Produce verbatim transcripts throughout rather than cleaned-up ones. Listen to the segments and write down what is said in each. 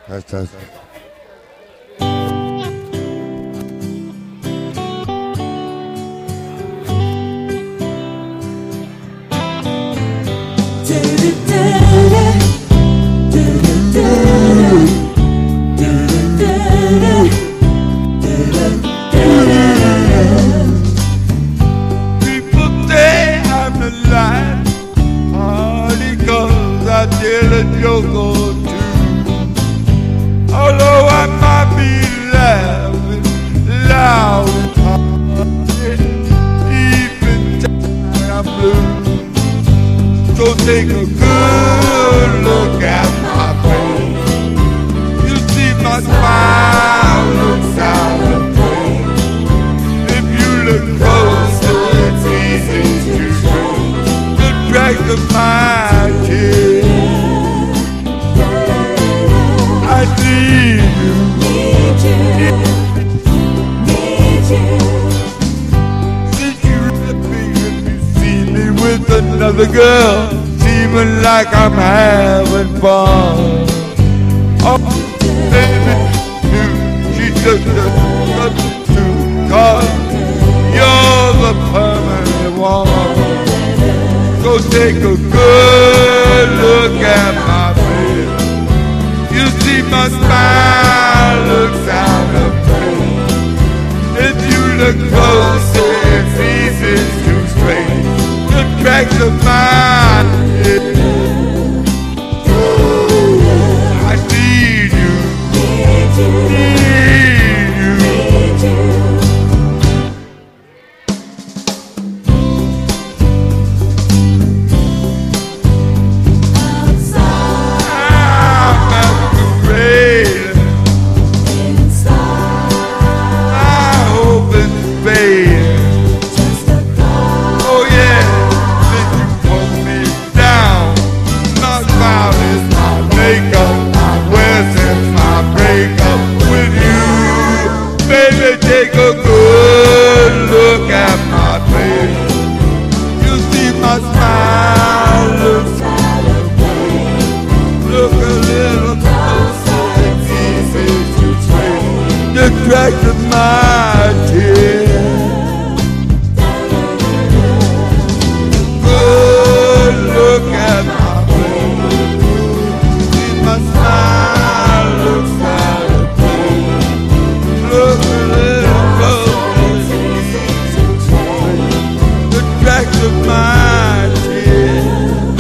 Test, test. People say I'm the light, only 'cause I tell a joke or two. Although I might be laughing loud and hard, deep inside I'm blue. So take a good look at my face. You see my smile looks out of place. If you look closer, it's easy to see the track of my tears. I need you, Need you, need you. since you left me and you see me with another girl, seeming like I'm having fun. Oh, baby, you, she's just a substitute, 'cause you're the permanent one. So take a good look at my face. You see my smile looks out of place. If you look closer, it's easy to trace the tracks of my head. I need you, Need you, need you. need you. Outside, I'm masquerading. inside, I hope it's fading. just a thought. Oh yeah, did you put me down? Not about is my makeup. Where's since my breakup with you? Baby, take a good look at my face. You see my smile looks out of place. Look a little closer, it's easy to trace the tracks of my tears. Good look at my face. See my smile looks out of place. Look a little closer, it's easy to trace the tracks of my tears.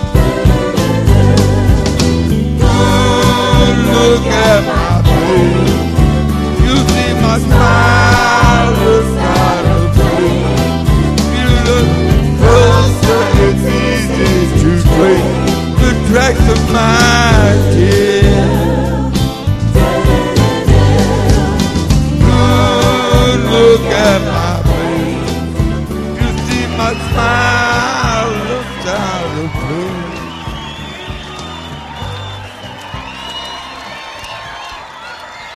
Good look at my face. You see my smile looks out of place. You look closer, it's easy to trace the tracks of my tears. Good look at my face. You see my smile.